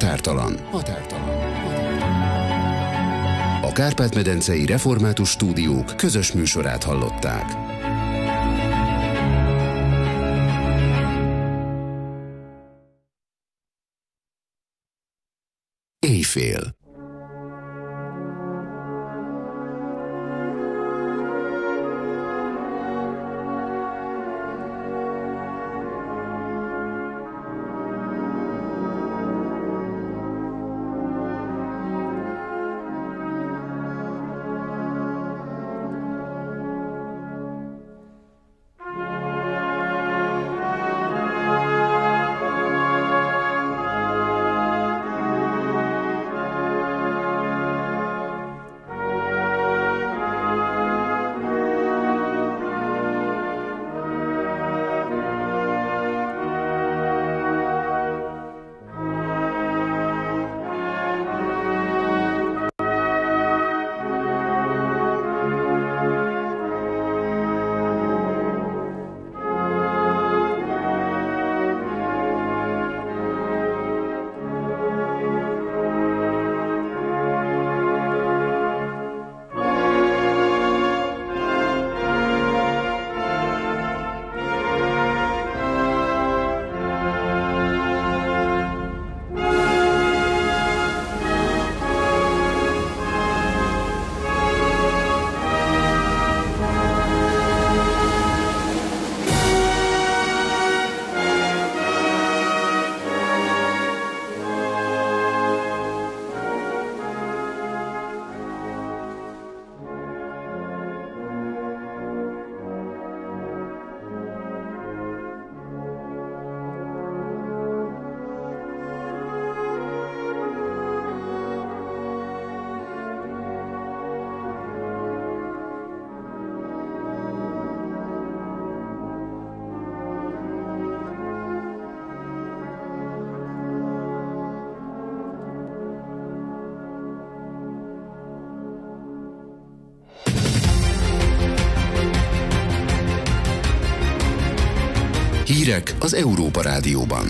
Határtalan. A Kárpát-medencei Református Stúdiók közös műsorát hallották. Éjfél. Hírek az Európa Rádióban.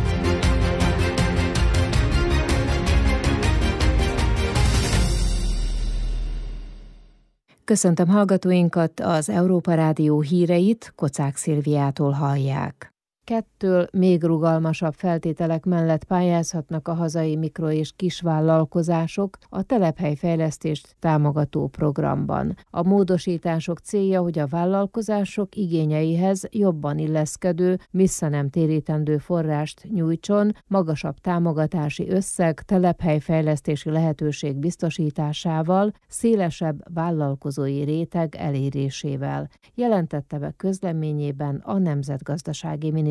Köszöntöm hallgatóinkat, az Európa Rádió híreit Kocák Szilviától hallják. 2 még rugalmasabb feltételek mellett pályázhatnak a hazai mikro- és kisvállalkozások a telephelyfejlesztést támogató programban. A módosítások célja, hogy a vállalkozások igényeihez jobban illeszkedő, vissza nem térítendő forrást nyújtson, magasabb támogatási összeg, telephelyfejlesztési lehetőség biztosításával, szélesebb vállalkozói réteg elérésével, jelentette be közleményében a Nemzetgazdasági Minisztérium.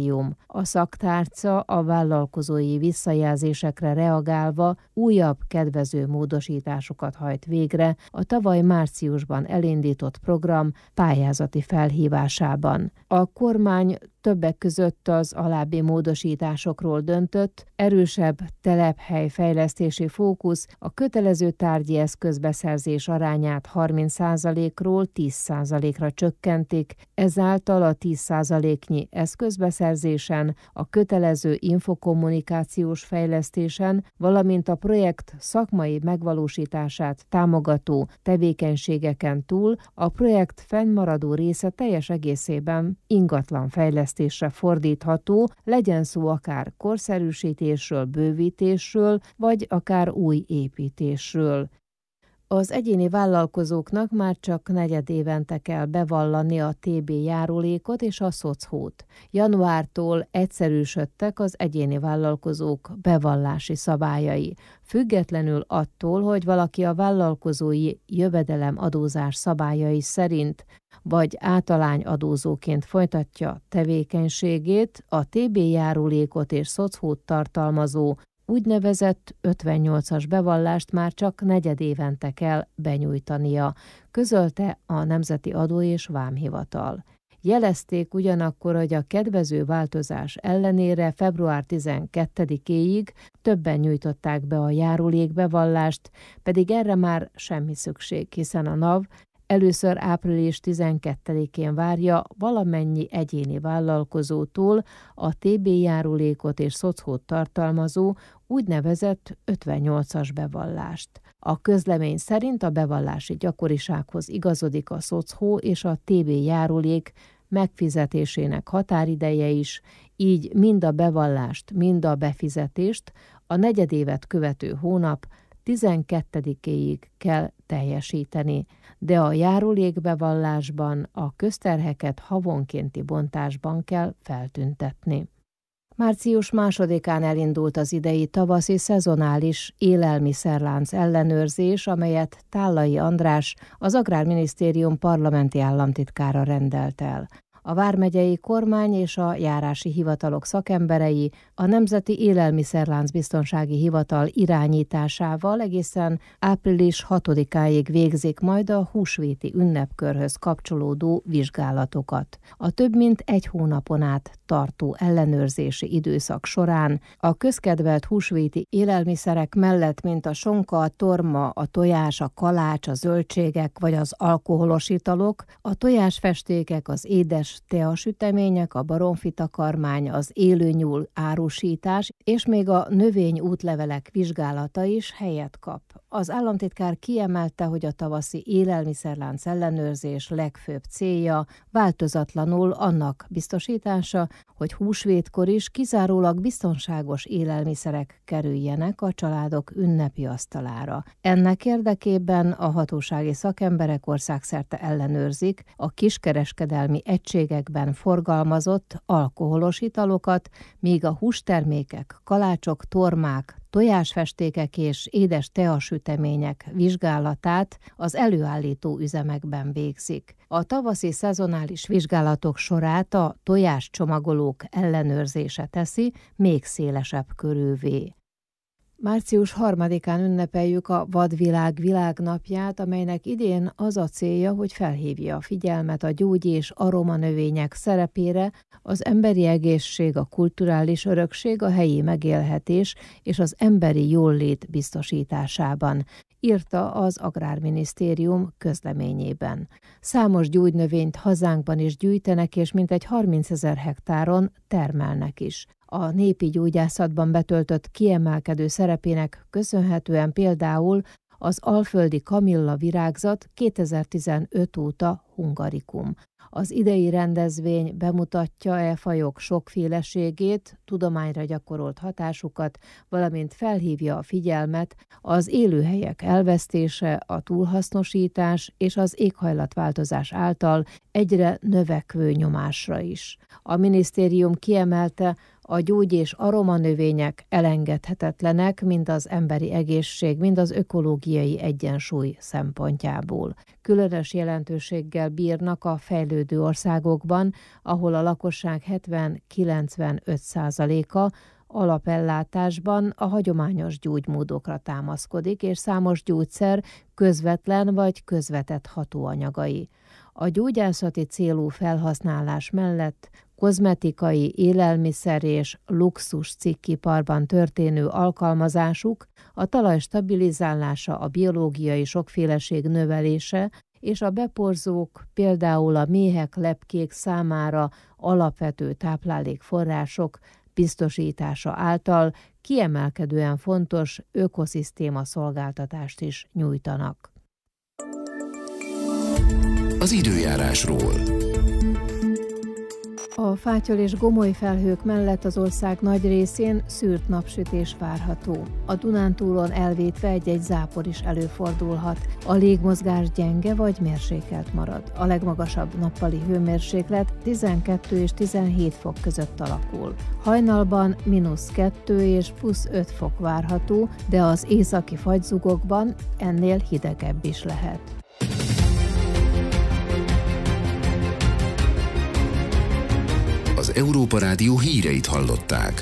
A szaktárca a vállalkozói visszajelzésekre reagálva újabb kedvező módosításokat hajt végre a tavaly márciusban elindított program pályázati felhívásában. A kormány többek között az alábbi módosításokról döntött: erősebb telephelyfejlesztési fókusz, a kötelező tárgyi eszközbeszerzés arányát 30%-ról 10%-ra csökkentik, ezáltal a 10%-nyi eszközbeszerzésen, a kötelező infokommunikációs fejlesztésen, valamint a projekt szakmai megvalósítását támogató tevékenységeken túl a projekt fennmaradó része teljes egészében ingatlan fejlesztésre fordítható, legyen szó akár korszerűsítésről, bővítésről, vagy akár új építésről. Az egyéni vállalkozóknak már csak negyedévente kell bevallani a TB járulékot és a szocót. Januártól egyszerűsödtek az egyéni vállalkozók bevallási szabályai. Függetlenül attól, hogy valaki a vállalkozói jövedelemadózás szabályai szerint vagy általányadózóként folytatja tevékenységét, a TB járulékot és szocót tartalmazó úgynevezett 58-as bevallást már csak negyedévente kell benyújtania, közölte a Nemzeti Adó- és Vámhivatal. Jelezték ugyanakkor, hogy a kedvező változás ellenére február 12-éig többen nyújtották be a járulékbevallást, pedig erre már semmi szükség, hiszen a NAV először április 12-én várja valamennyi egyéni vállalkozótól a TB járulékot és szocót tartalmazó úgynevezett 58-as bevallást. A közlemény szerint a bevallási gyakorisághoz igazodik a szocó és a TB járulék megfizetésének határideje is, így mind a bevallást, mind a befizetést a negyedévet követő hónap 12-éig kell teljesíteni, de a járulékbevallásban a közterheket havonkénti bontásban kell feltüntetni. Március 2-án elindult az idei tavaszi szezonális élelmiszerlánc ellenőrzés, amelyet Tállai András, az Agrárminisztérium parlamenti államtitkára rendelt el. A vármegyei kormány és a járási hivatalok szakemberei a Nemzeti Élelmiszerlánc Biztonsági Hivatal irányításával egészen április 6-áig végzik majd a húsvéti ünnepkörhöz kapcsolódó vizsgálatokat. A több mint egy hónapon át tartó ellenőrzési időszak során a közkedvelt húsvéti élelmiszerek mellett, mint a sonka, a torma, a tojás, a kalács, a zöldségek vagy az alkoholos italok, a tojásfestékek, az édes teasütemények, a baromfitakarmány, az élőnyúl árusítás és még a növényútlevelek vizsgálata is helyet kap. Az államtitkár kiemelte, hogy a tavaszi élelmiszerlánc ellenőrzés legfőbb célja változatlanul annak biztosítása, hogy húsvétkor is kizárólag biztonságos élelmiszerek kerüljenek a családok ünnepi asztalára. Ennek érdekében a hatósági szakemberek országszerte ellenőrzik a kiskereskedelmi egységekben forgalmazott alkoholos italokat, míg a hústermékek, kalácsok, tormák, tojásfestékek és édes teasütemények vizsgálatát az előállító üzemekben végzik. A tavaszi szezonális vizsgálatok sorát a tojáscsomagolók ellenőrzése teszi még szélesebb körűvé. Március 3-án ünnepeljük a Vadvilág világnapját, amelynek idén az a célja, hogy felhívja a figyelmet a gyógy- és aromanövények szerepére, az emberi egészség, a kulturális örökség, a helyi megélhetés és az emberi jólét biztosításában, írta az Agrárminisztérium közleményében. Számos gyógynövényt hazánkban is gyűjtenek, és mintegy 30 000 hektáron termelnek is. A népi gyógyászatban betöltött kiemelkedő szerepének köszönhetően például az alföldi kamilla virágzat 2015 óta hungarikum. Az idei rendezvény bemutatja e fajok sokféleségét, tudományra gyakorolt hatásukat, valamint felhívja a figyelmet az élőhelyek elvesztése, a túlhasznosítás és az éghajlatváltozás által egyre növekvő nyomásra is. A minisztérium kiemelte, a gyógy- és aromanövények elengedhetetlenek mind az emberi egészség, mind az ökológiai egyensúly szempontjából. Különös jelentőséggel bírnak a fejlődő országokban, ahol a lakosság 70-95%-a alapellátásban a hagyományos gyógymódokra támaszkodik, és számos gyógyszer közvetlen vagy közvetett hatóanyagai. A gyógyászati célú felhasználás mellett kozmetikai, élelmiszer és luxus cikkiparban történő alkalmazásuk, a talaj stabilizálása, a biológiai sokféleség növelése és a beporzók, például a méhek, lepkék számára alapvető táplálékforrások biztosítása által kiemelkedően fontos ökoszisztéma szolgáltatást is nyújtanak. Az időjárásról. A fátyol és gomoly felhők mellett az ország nagy részén szűrt napsütés várható. A Dunántúlon elvétve egy-egy zápor is előfordulhat. A légmozgás gyenge vagy mérsékelt marad. A legmagasabb nappali hőmérséklet 12 és 17 fok között alakul. Hajnalban -2 és +5 fok várható, de az északi fagyzugokban ennél hidegebb is lehet. Az Európa Rádió híreit hallották.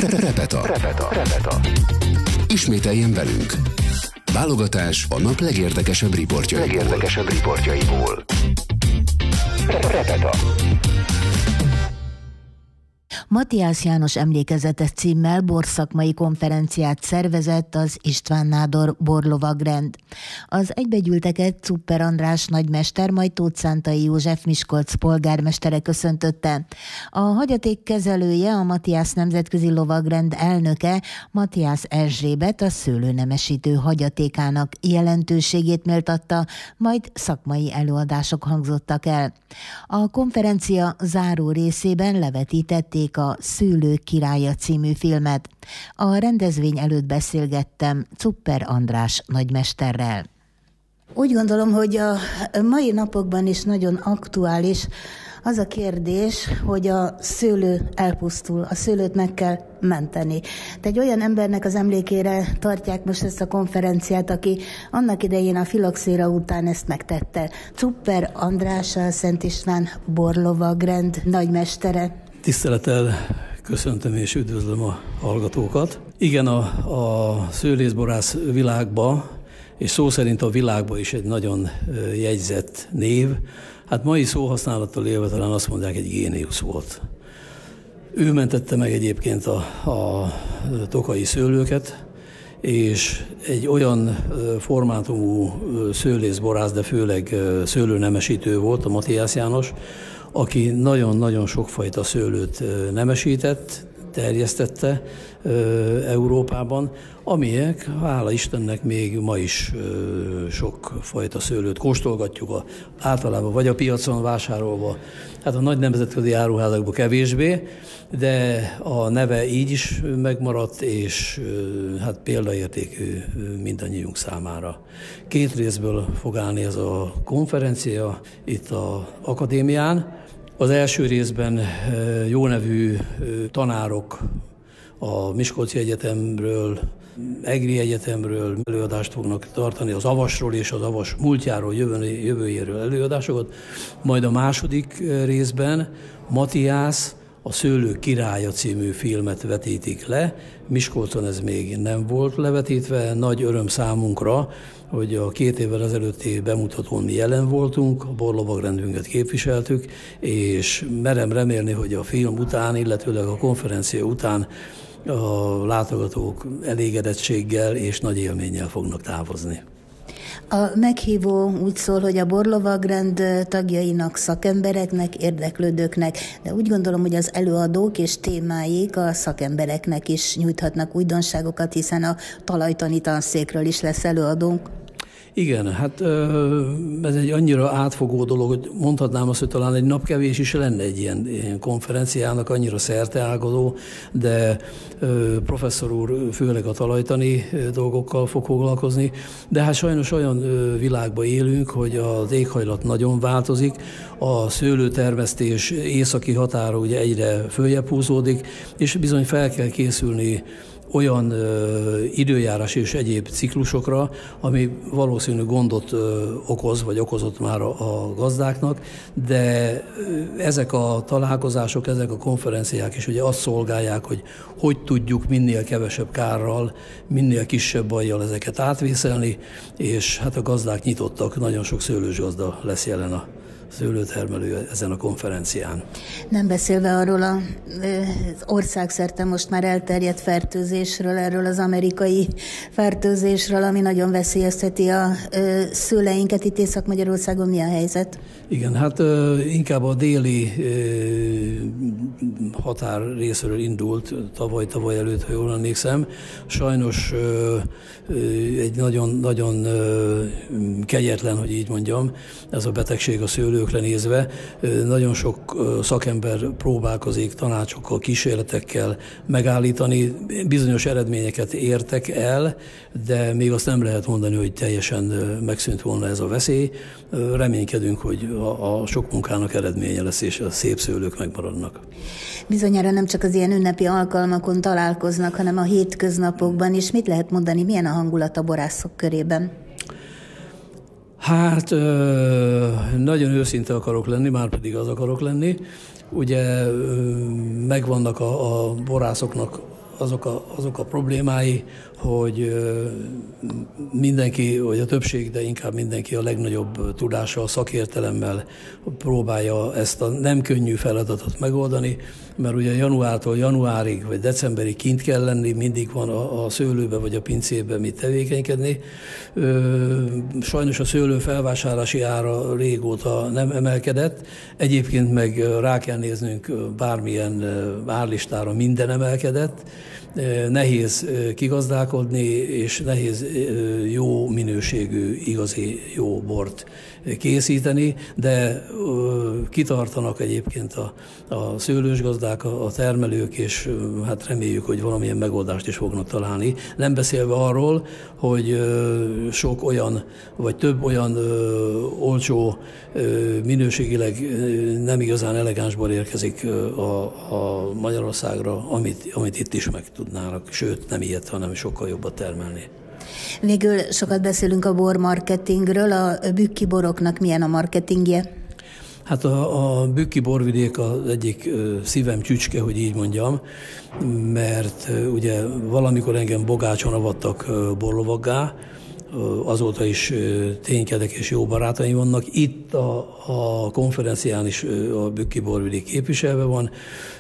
Repeta. Ismételjen velünk. Válogatás a nap legérdekesebb riportjaiból. Repeta. Matthias János emlékezetes címmel borszakmai konferenciát szervezett az István Nádor borlovagrend. Az egybegyűlteket Czupper András nagymester, majd Tóth Szántai József Miskolc polgármestere köszöntötte. A hagyaték kezelője, a Matthias Nemzetközi Lovagrend elnöke, Matthias Erzsébet a szőlőnemesítő hagyatékának jelentőségét méltatta, majd szakmai előadások hangzottak el. A konferencia záró részében levetítették a Szőlők királya című filmet. A rendezvény előtt beszélgettem Czupper András nagymesterrel. Úgy gondolom, hogy a mai napokban is nagyon aktuális az a kérdés, hogy a szőlő elpusztul, a szőlőt meg kell menteni. De egy olyan embernek az emlékére tartják most ezt a konferenciát, aki annak idején a filoxéra után ezt megtette. Czupper András, a Szent István borlovagrend nagymestere. Tisztelettel köszöntöm és üdvözlöm a hallgatókat. Igen, a szőlészborász világba, és szó szerint a világba is egy nagyon jegyzett név. Hát mai szóhasználattal élve talán azt mondják, egy géniusz volt. Ő mentette meg egyébként a tokaji szőlőket, és egy olyan formátumú szőlészborász, de főleg szőlőnemesítő volt, a Matthias János, aki nagyon-nagyon sokfajta szőlőt nemesített, terjesztette Európában, amilyek, hála Istennek, még ma is sokfajta szőlőt kóstolgatjuk, általában vagy a piacon vásárolva, hát a nagy nemzetközi áruházakban kevésbé, de a neve így is megmaradt, és hát példaértékű mindannyiunk számára. 2 részből fog állni ez a konferencia itt az akadémián. Az első részben jó nevű tanárok a Miskolci Egyetemről, Egri Egyetemről előadást fognak tartani, az avasról és az avas múltjáról, jövőjéről előadásokat. Majd a második részben Matthias a Szőlők királya című filmet vetítik le. Miskolcon ez még nem volt levetítve, nagy öröm számunkra, hogy a 2 évvel ezelőtti bemutatón mi jelen voltunk, a borlovagrendünket képviseltük, és merem remélni, hogy a film után, illetőleg a konferencia után a látogatók elégedettséggel és nagy élménnyel fognak távozni. A meghívó úgy szól, hogy a borlovagrend tagjainak, szakembereknek, érdeklődőknek, de úgy gondolom, hogy az előadók és témáik a szakembereknek is nyújthatnak újdonságokat, hiszen a talajtani tanszékről is lesz előadónk. Igen, hát ez egy annyira átfogó dolog, hogy mondhatnám azt, hogy talán egy napkevés is lenne egy ilyen konferenciának, annyira szerteágazó, de professzor úr főleg a talajtani dolgokkal fog foglalkozni, de hát sajnos olyan világban élünk, hogy az éghajlat nagyon változik, a szőlőtermesztés északi határa ugye egyre följebb húzódik, és bizony fel kell készülni olyan időjárás és egyéb ciklusokra, ami valószínű gondot okoz, vagy okozott már a gazdáknak, de ezek a találkozások, ezek a konferenciák is ugye azt szolgálják, hogy tudjuk minél kevesebb kárral, minél kisebb bajjal ezeket átvészelni, és hát a gazdák nyitottak, nagyon sok szőlős gazda lesz jelen a szőlőtermelő ezen a konferencián. Nem beszélve arról az országszerte most már elterjedt fertőzésről, erről az amerikai fertőzésről, ami nagyon veszélyezteti a szőleinket. Itt Észak-Magyarországon mi a helyzet? Igen, hát inkább a déli határ részről indult tavaly előtt, ha jól emlékszem. Sajnos egy nagyon kegyetlen, hogy így mondjam, ez a betegség a szőlőkre nézve. Nagyon sok szakember próbálkozik tanácsokkal, kísérletekkel megállítani. Bizonyos eredményeket értek el, de még azt nem lehet mondani, hogy teljesen megszűnt volna ez a veszély. Reménykedünk, hogy a sok munkának eredménye lesz, és a szép szőlők megmaradnak. Bizonyára nem csak az ilyen ünnepi alkalmakon találkoznak, hanem a hétköznapokban is. Mit lehet mondani, milyen a hangulat a borászok körében? Hát nagyon őszinte akarok lenni, már pedig az akarok lenni. Ugye megvannak a borászoknak azok a problémái, hogy mindenki, vagy a többség, de inkább mindenki a legnagyobb tudással, szakértelemmel próbálja ezt a nem könnyű feladatot megoldani, mert ugye januártól januárig vagy decemberig kint kell lenni, mindig van a szőlőbe vagy a pincébe mit tevékenykedni. Sajnos a szőlő felvásárlási ára régóta nem emelkedett, egyébként meg rá kell néznünk bármilyen árlistára, minden emelkedett. Nehéz kigazdálkodni, és nehéz jó minőségű, igazi jó bort készíteni, de kitartanak egyébként a szőlősgazdák, a termelők, és hát reméljük, hogy valamilyen megoldást is fognak találni. Nem beszélve arról, hogy sok olyan, vagy több olyan olcsó, minőségileg nem igazán elegáns bor érkezik a Magyarországra, amit itt is meg tudnának, sőt nem ilyet, hanem sokkal jobbat termelni. Végül sokat beszélünk a bormarketingről, a bükki boroknak milyen a marketingje? Hát a bükki borvidék az egyik szívem csücske, hogy így mondjam, mert ugye valamikor engem Bogácson avattak borlovaggá, azóta is ténykedek és jó barátaim vannak. Itt a konferencián is a bükki borvidék képviselve van.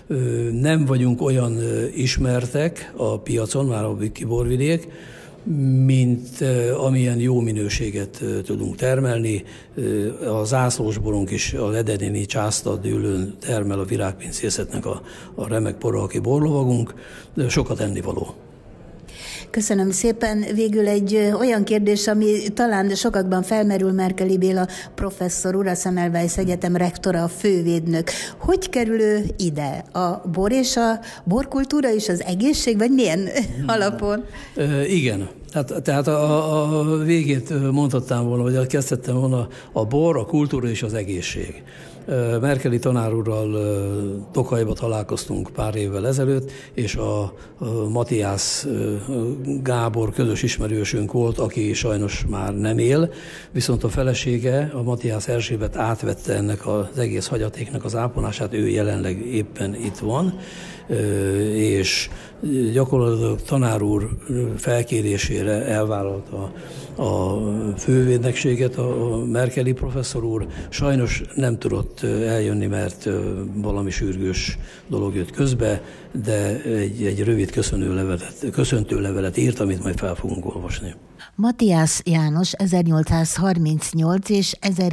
Nem vagyunk olyan ismertek a piacon, már a bükki borvidék, mint amilyen jó minőséget tudunk termelni. A zászlósborunk is a Ledernényi Császta dűlőn termel a virágpincészetnek a remek Porhalki borlovagunk. Sokat ennivaló. Köszönöm szépen. Végül egy olyan kérdés, ami talán sokakban felmerül, Merkeli Béla professzor úr, a Semmelweis Egyetem rektora, a fővédnök. Hogy kerül ő ide? A bor és a borkultúra és az egészség, vagy milyen alapon? Igen. Tehát a végét mondhattam volna, vagy kezdhettem volna, a bor, a kultúra és az egészség. Merkeli tanár úrral Tokajba találkoztunk pár évvel ezelőtt, és a Matthias Gábor közös ismerősünk volt, aki sajnos már nem él, viszont a felesége, a Matthias Erzsébet átvette ennek az egész hagyatéknak az ápolását, ő jelenleg éppen itt van, és gyakorlatilag tanár úr felkérésére elvállalta a fővédnekséget a Merkeli professzor úr. Sajnos nem tudott eljönni, mert valami sürgős dolog jött közbe, de egy rövid köszöntő levelet írt, amit majd fel fogunk olvasni. Matthias János 1838 és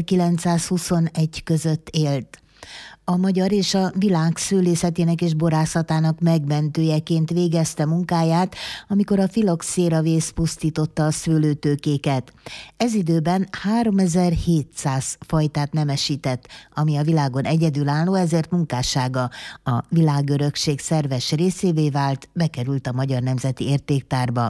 1921 között élt. A magyar és a világ szőlészetének és borászatának megmentőjeként végezte munkáját, amikor a filoxéra vész pusztította a szőlőtőkéket. Ez időben 3700 fajtát nemesített, ami a világon egyedülálló, ezért munkássága a világörökség szerves részévé vált, bekerült a Magyar Nemzeti Értéktárba.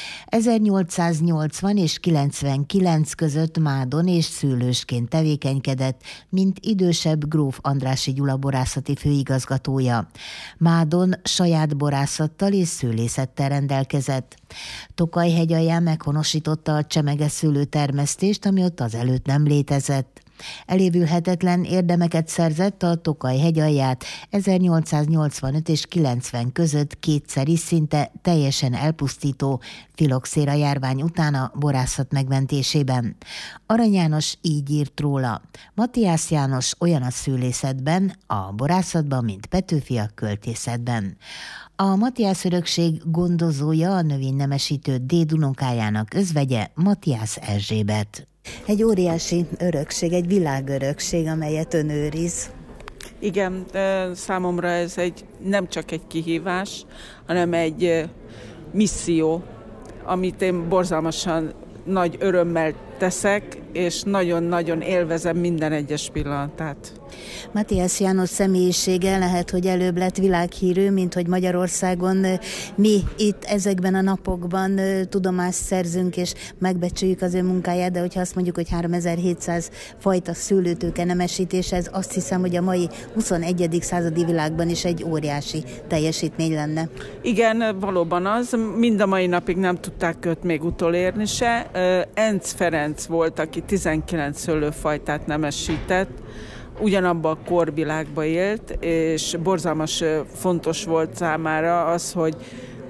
1880 és 99 között mádon és szőlősként tevékenykedett, mint idősebb gróf Andrássy Gyula borászati főigazgatója. Mádon saját borászattal és szőlészettel rendelkezett. Tokaj-hegyalján meghonosította a csemege szőlőtermesztést, ami ott azelőtt nem létezett. Elévülhetetlen érdemeket szerzett a Tokaj-hegyalját 1885 és 90 között kétszer is szinte teljesen elpusztító filoxéra járvány után a borászat megmentésében. Arany János így írt róla: Matthias János olyan a szőlészetben, a borászatban, mint Petőfi a költészetben. A Matthias örökség gondozója a növénynemesítő déd unokájának özvegye, Matthias Erzsébet. Egy óriási örökség, egy világörökség, amelyet ön őriz. Igen, számomra ez nem csak egy kihívás, hanem egy misszió, amit én borzalmasan nagy örömmel teszek, és nagyon-nagyon élvezem minden egyes pillanatát. Matthias János személyisége lehet, hogy előbb lett világhírű, mint hogy Magyarországon mi itt ezekben a napokban tudomást szerzünk és megbecsüljük az ő munkáját, de hogyha azt mondjuk, hogy 3700 fajta szőlőtőke nemesítés, ez azt hiszem, hogy a mai 21. századi világban is egy óriási teljesítmény lenne. Igen, valóban az. Mind a mai napig nem tudták őt még utolérni se. Enz Ferenc volt, aki 19 szőlőfajtát nemesített, ugyanabban a korvilágban élt, és borzalmas fontos volt számára az, hogy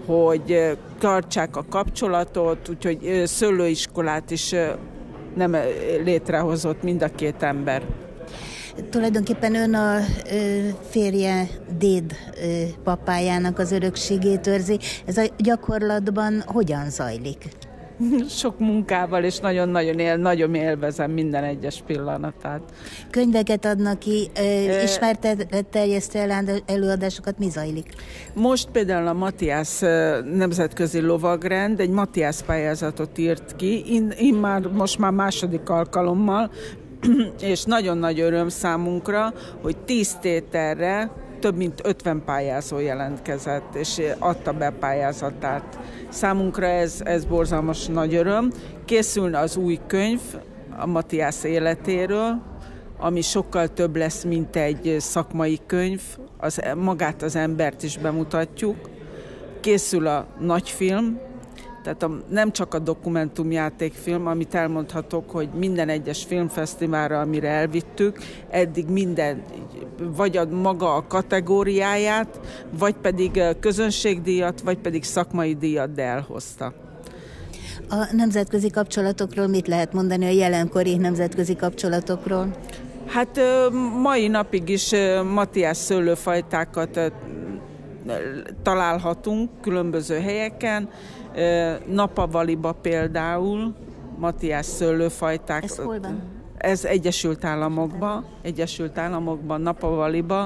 hogy tartsák a kapcsolatot, úgyhogy szőlőiskolát is nem létrehozott mind a két ember. Tulajdonképpen ön a férje Déd papájának az örökségét őrzi. Ez a gyakorlatban hogyan zajlik? Sok munkával, és nagyon élvezem minden egyes pillanatát. Könyveket adnak ki, ismertet terjesztő előadásokat, mi zajlik? Most például a Matthias Nemzetközi Lovagrend egy Matthias pályázatot írt ki, most már második alkalommal, és nagyon nagy öröm számunkra, hogy 10 tételre több mint 50 pályázó jelentkezett, és adta be pályázatát. Számunkra ez borzalmas nagy öröm. Készül az új könyv a Matthias életéről, ami sokkal több lesz, mint egy szakmai könyv. Magát az embert is bemutatjuk. Készül a nagyfilm, tehát nem csak a dokumentumjátékfilm, amit elmondhatok, hogy minden egyes filmfesztiválra, amire elvittük, eddig minden, vagy maga a kategóriáját, vagy pedig közönségdíjat, vagy pedig szakmai díjat, de elhozta. A nemzetközi kapcsolatokról mit lehet mondani, a jelenkori nemzetközi kapcsolatokról? Hát mai napig is Matthias szőlőfajtákat találhatunk különböző helyeken. Napavaliba például Matthias szőlőfajták. Ez hol van? Ez Egyesült Államokban, Napavaliba.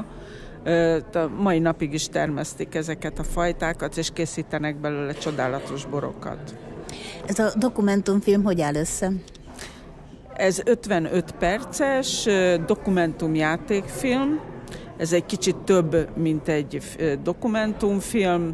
Mai napig is termesztik ezeket a fajtákat, és készítenek belőle csodálatos borokat. Ez a dokumentumfilm hogy áll össze? Ez 55 perces dokumentumjátékfilm. Ez egy kicsit több, mint egy dokumentumfilm.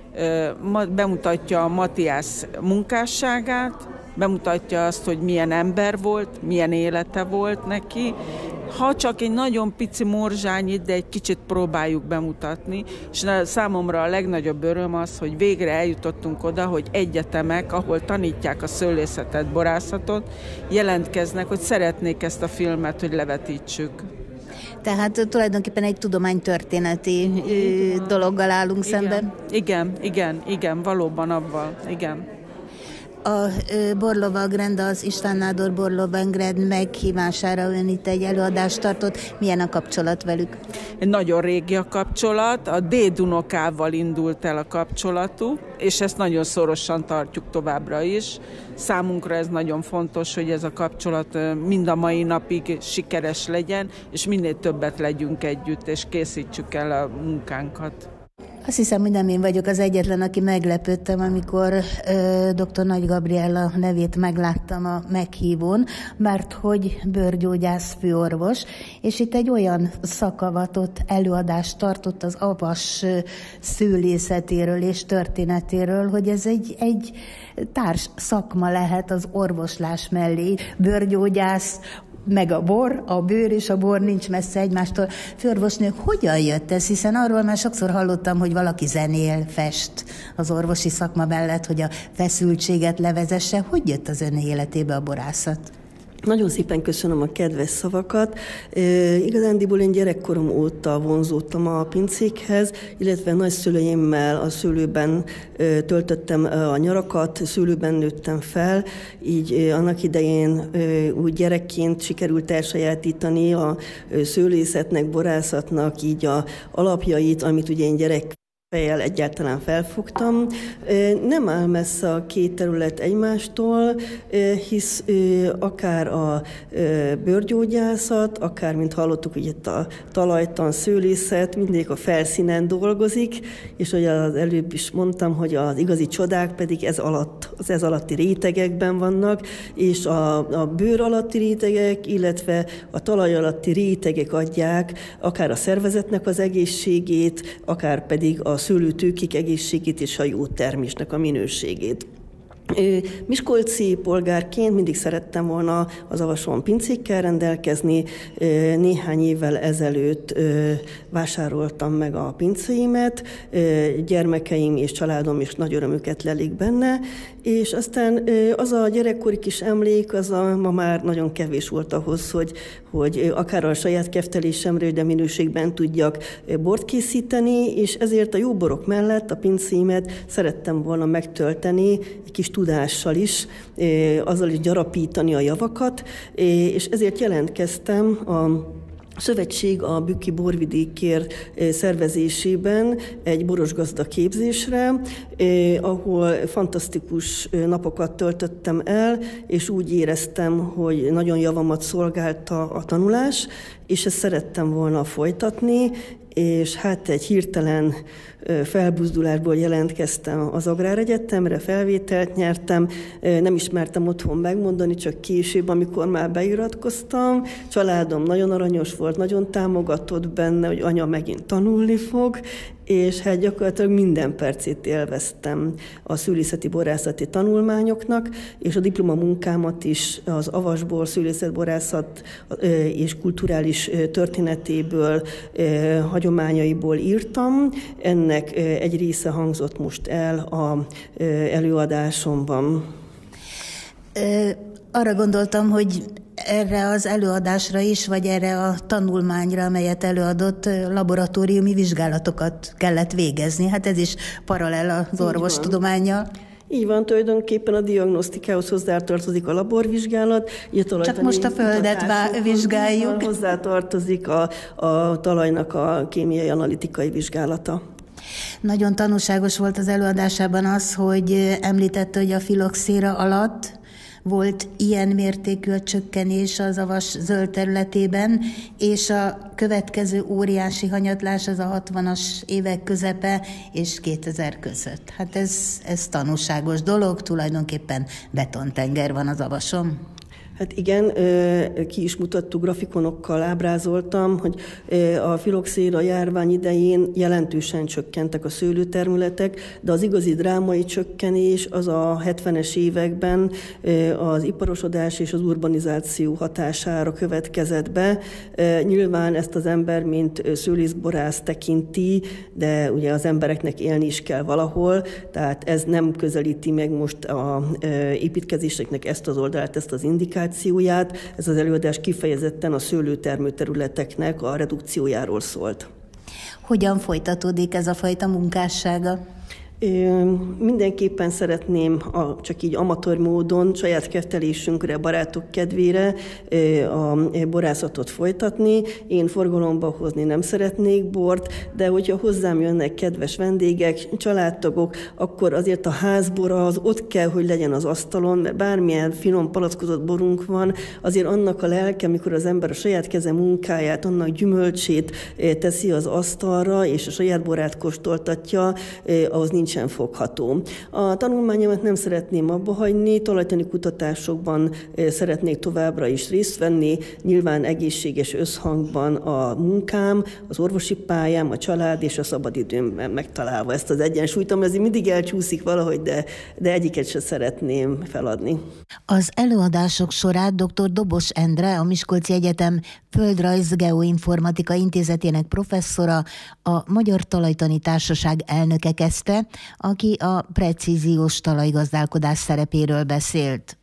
Bemutatja a Matthias munkásságát, bemutatja azt, hogy milyen ember volt, milyen élete volt neki. Ha csak egy nagyon pici morzsányit, de egy kicsit próbáljuk bemutatni, és számomra a legnagyobb öröm az, hogy végre eljutottunk oda, hogy egyetemek, ahol tanítják a szőlészetet, borászatot, jelentkeznek, hogy szeretnék ezt a filmet, hogy levetítsük. Tehát tulajdonképpen egy tudománytörténeti dologgal állunk szemben. Igen, valóban avval, igen. A Borlovagrend, az István Nádor Borlovagrend meghívására ön itt egy előadást tartott. Milyen a kapcsolat velük? Egy nagyon régi a kapcsolat, a dédunokával indult el a kapcsolatuk, és ezt nagyon szorosan tartjuk továbbra is. Számunkra ez nagyon fontos, hogy ez a kapcsolat mind a mai napig sikeres legyen, és minél többet legyünk együtt, és készítsük el a munkánkat. Azt hiszem, hogy nem én vagyok az egyetlen, aki meglepődtem, amikor dr. Nagy Gabriella nevét megláttam a meghívón, mert hogy bőrgyógyász főorvos, és itt egy olyan szakavatott előadást tartott az avas szőlészetéről és történetéről, hogy ez egy társ szakma lehet az orvoslás mellé. Bőrgyógyász, meg a bőr és a bor nincs messze egymástól. Főorvosnők, hogyan jött ez? Hiszen arról már sokszor hallottam, hogy valaki zenél, fest az orvosi szakma mellett, hogy a feszültséget levezesse. Hogy jött az ön életébe a borászat? Nagyon szépen köszönöm a kedves szavakat. Igazándiból én gyerekkorom óta vonzódtam a pincékhez, illetve nagyszülőimmel a szőlőben töltöttem a nyarakat, szőlőben nőttem fel, így annak idején úgy gyerekként sikerült elsajátítani a szőlészetnek, borászatnak így a alapjait, amit ugye én fejjel egyáltalán felfogtam. Nem áll messze a két terület egymástól, hisz akár a bőrgyógyászat, akár, mint hallottuk, ugye a talajtan szőlészet mindig a felszínen dolgozik, és hogy az előbb is mondtam, hogy az igazi csodák pedig ez alatti rétegekben vannak, és a bőr alatti rétegek, illetve a talaj alatti rétegek adják akár a szervezetnek az egészségét, akár pedig a szőlőtőkék egészségét és a jó termésnek a minőségét. Miskolci polgárként mindig szerettem volna az Avason pincékkel rendelkezni. Néhány évvel ezelőtt vásároltam meg a pincéimet, gyermekeim és családom is nagy örömüket lelik benne, és aztán az a gyerekkori kis emlék, ma már nagyon kevés volt ahhoz, hogy akár a saját keftelésemről, de minőségben tudjak bort készíteni, és ezért a jó borok mellett a pincémet szerettem volna megtölteni egy kis tudással is, azzal is gyarapítani a javakat, és ezért jelentkeztem a szövetség a Bükki borvidékért szervezésében egy borosgazda képzésre, ahol fantasztikus napokat töltöttem el, és úgy éreztem, hogy nagyon javamat szolgálta a tanulás, és ezt szerettem volna folytatni, és hát egy hirtelen felbuzdulásból jelentkeztem az Agráregyetemre, felvételt nyertem, nem ismertem otthon megmondani, csak később, amikor már beiratkoztam. Családom nagyon aranyos volt, nagyon támogatott benne, hogy anya megint tanulni fog, és hát gyakorlatilag minden percét élveztem a szülészeti borászati tanulmányoknak, és a diplomamunkámat is az avasból, szülészetborászat és kulturális történetéből, hagyományaiból írtam. Ennek egy része hangzott most el az előadásomban. Arra gondoltam, hogy erre az előadásra is, vagy erre a tanulmányra, amelyet előadott, laboratóriumi vizsgálatokat kellett végezni. Hát ez is paralel az orvostudománnyal. Így van, tulajdonképpen a diagnosztikához hozzátartozik a laborvizsgálat. Csak most a földet vizsgáljuk. Hozzátartozik a talajnak a kémiai analitikai vizsgálata. Nagyon tanúságos volt az előadásában az, hogy említette, hogy a filoxéra alatt volt ilyen mértékű a csökkenés az avas zöld területében, és a következő óriási hanyatlás az a 60-as évek közepe és 2000 között. Hát ez tanúságos dolog, tulajdonképpen betontenger van az avason. Hát igen, ki is mutattuk, grafikonokkal ábrázoltam, hogy a filoxéra járvány idején jelentősen csökkentek a szőlőterületek, de az igazi drámai csökkenés az a 70-es években az iparosodás és az urbanizáció hatására következett be. Nyilván ezt az ember, mint szőlészborász tekinti, de ugye az embereknek élni is kell valahol, tehát ez nem közelíti meg most az építkezéseknek ezt az oldalát, ezt az indikációt. Ez az előadás kifejezetten a szőlőtermő területeknek a redukciójáról szólt. Hogyan folytatódik ez a fajta munkássága? Mindenképpen szeretném csak így amatőr módon, saját keftelésünkre, barátok kedvére a borászatot folytatni. Én forgalomba hozni nem szeretnék bort, de hogyha hozzám jönnek kedves vendégek, családtagok, akkor azért a házbora az ott kell, hogy legyen az asztalon, mert bármilyen finom palackozott borunk van, azért annak a lelke, amikor az ember a saját keze munkáját, annak gyümölcsét teszi az asztalra, és a saját borát kóstoltatja, ahhoz nincsen fogható. A tanulmányomat nem szeretném abba hagyni, talajtani kutatásokban szeretnék továbbra is részt venni, nyilván egészséges összhangban a munkám, az orvosi pályám, a család és a szabadidőmben megtalálva ezt az egyensúlyt, ami azért mindig elcsúszik valahogy, de egyiket sem szeretném feladni. Az előadások során dr. Dobos Endre, a Miskolci Egyetem Földrajz-Geoinformatika Intézetének professzora, a Magyar Talajtani Társaság elnöke kezdte, aki a precíziós talajgazdálkodás szerepéről beszélt.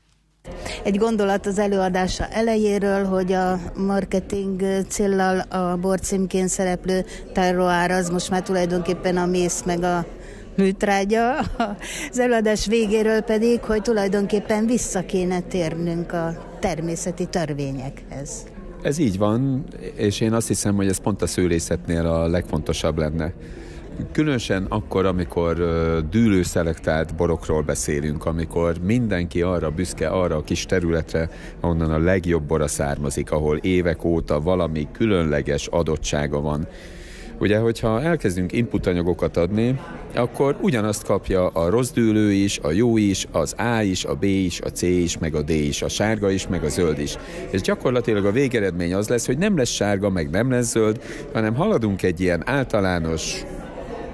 Egy gondolat az előadása elejéről, hogy a marketing céllal a borcímként szereplő terroir az most már tulajdonképpen a mész meg a műtrágya. Az előadás végéről pedig, hogy tulajdonképpen vissza kéne térnünk a természeti törvényekhez. Ez így van, és én azt hiszem, hogy ez pont a szőlészetnél a legfontosabb lenne. Különösen akkor, amikor dűlőszelektált borokról beszélünk, amikor mindenki arra büszke, arra a kis területre, ahonnan a legjobb bora származik, ahol évek óta valami különleges adottsága van. Ugye, hogyha elkezdünk inputanyagokat adni, akkor ugyanazt kapja a rossz dűlő is, a jó is, az A is, a B is, a C is, meg a D is, a sárga is, meg a zöld is. És gyakorlatilag a végeredmény az lesz, hogy nem lesz sárga, meg nem lesz zöld, hanem haladunk egy ilyen általános